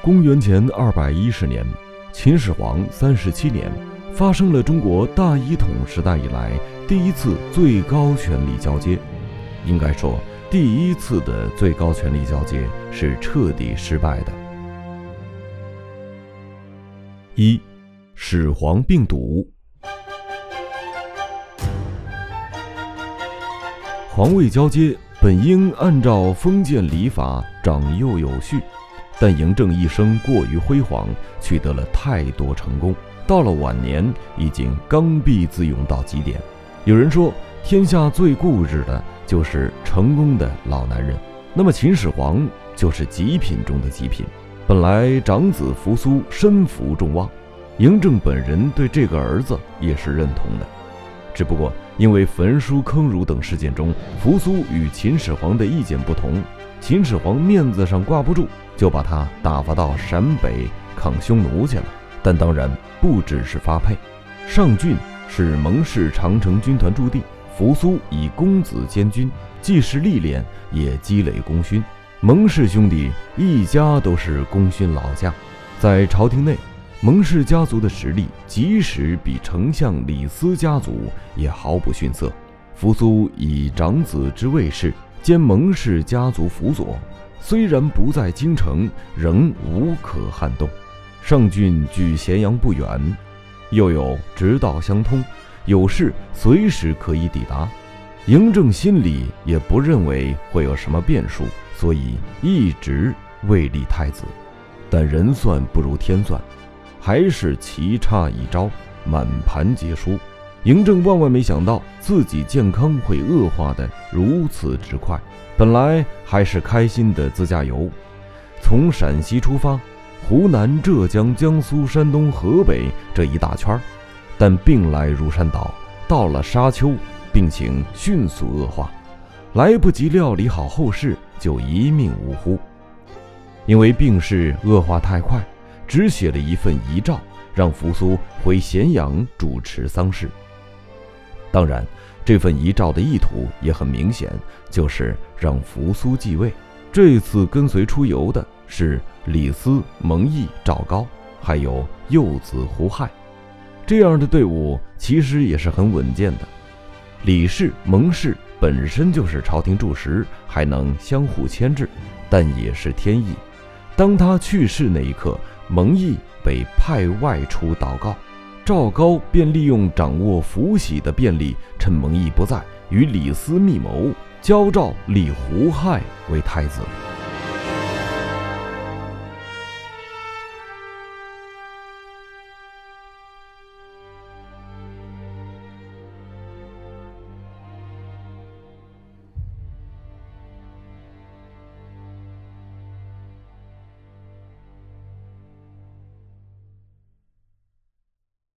公元前210年，秦始皇37年，发生了中国大一统时代以来第一次最高权力交接。应该说，第一次的最高权力交接是彻底失败的。1. 始皇病笃。皇位交接本应按照封建礼法长幼有序，但嬴政一生过于辉煌，取得了太多成功，到了晚年已经刚愎自用到极点。有人说，天下最固执的就是成功的老男人，那么秦始皇就是极品中的极品。本来长子扶苏身负众望，嬴政本人对这个儿子也是认同的，只不过因为焚书坑儒等事件中，扶苏与秦始皇的意见不同，秦始皇面子上挂不住，就把他打发到陕北抗匈奴去了。但当然不只是发配，上郡是蒙氏长城军团驻地，扶苏以公子监军，既是历练，也积累功勋。蒙氏兄弟一家都是功勋老将，在朝廷内，蒙氏家族的实力即使比丞相李斯家族也毫不逊色。扶苏以长子之位士兼蒙氏家族辅佐，虽然不在京城，仍无可撼动。上郡距咸阳不远，又有直道相通，有事随时可以抵达。嬴政心里也不认为会有什么变数，所以一直未立太子。但人算不如天算，还是棋差一招，满盘皆输。嬴政万万没想到自己健康会恶化得如此之快。本来还是开心的自驾游，从陕西出发，湖南、浙江、江苏、山东、河北这一大圈，但病来如山倒，到了沙丘，病情迅速恶化，来不及料理好后事，就一命呜呼。因为病势恶化太快，只写了一份遗诏，让扶苏回咸阳主持丧事。当然，这份遗诏的意图也很明显，就是让扶苏继位。这次跟随出游的是李斯、蒙毅、赵高，还有幼子胡亥，这样的队伍其实也是很稳健的。李氏、蒙氏本身就是朝廷柱石，还能相互牵制，但也是天意。当他去世那一刻，蒙毅被派外出祷告，赵高便利用掌握福喜的便利，趁蒙毅不在，与李斯密谋，交诏立胡亥为太子。